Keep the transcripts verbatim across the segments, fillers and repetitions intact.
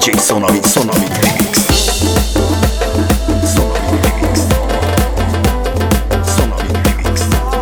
جی سونامی سونامی ریمیکس سونامی ریمیکس سونامی ریمیکس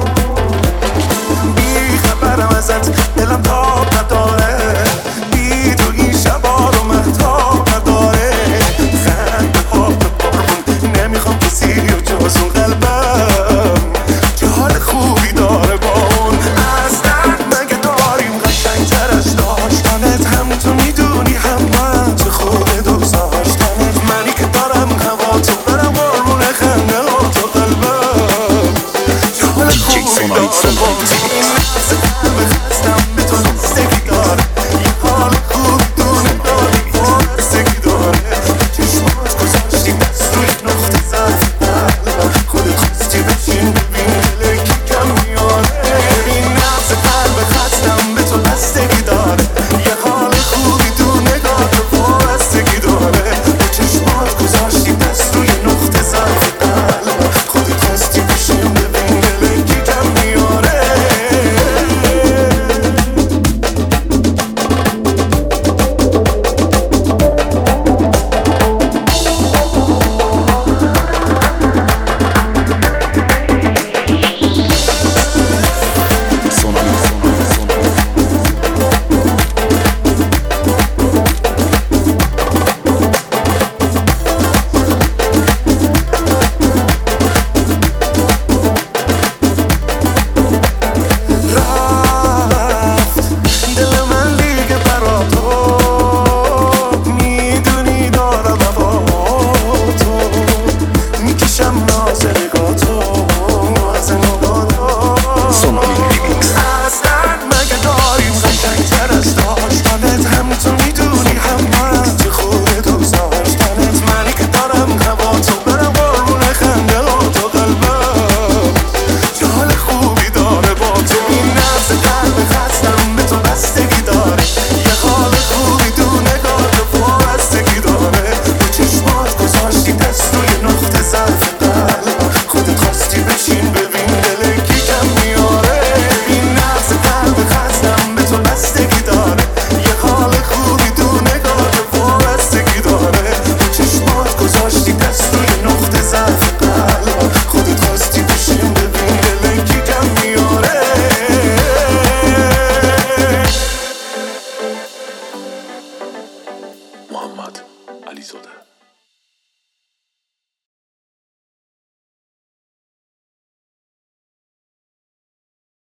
بی خبرم ازت دلم تاب نداره، بی تو این شبا رو مهتاب نداره. خنده ها به بارون نمیخوام کسی و جز اون قلبم که حال خوبی داره با اون. اصلا مگه داریم قشنگ تر از داشتنت؟ هم تو میدونی هم من چه خوبه دوست داشتنت. منی که دارم هوا تو برم قربون خنده ها تو قلبم که حال خوبی داره با اون.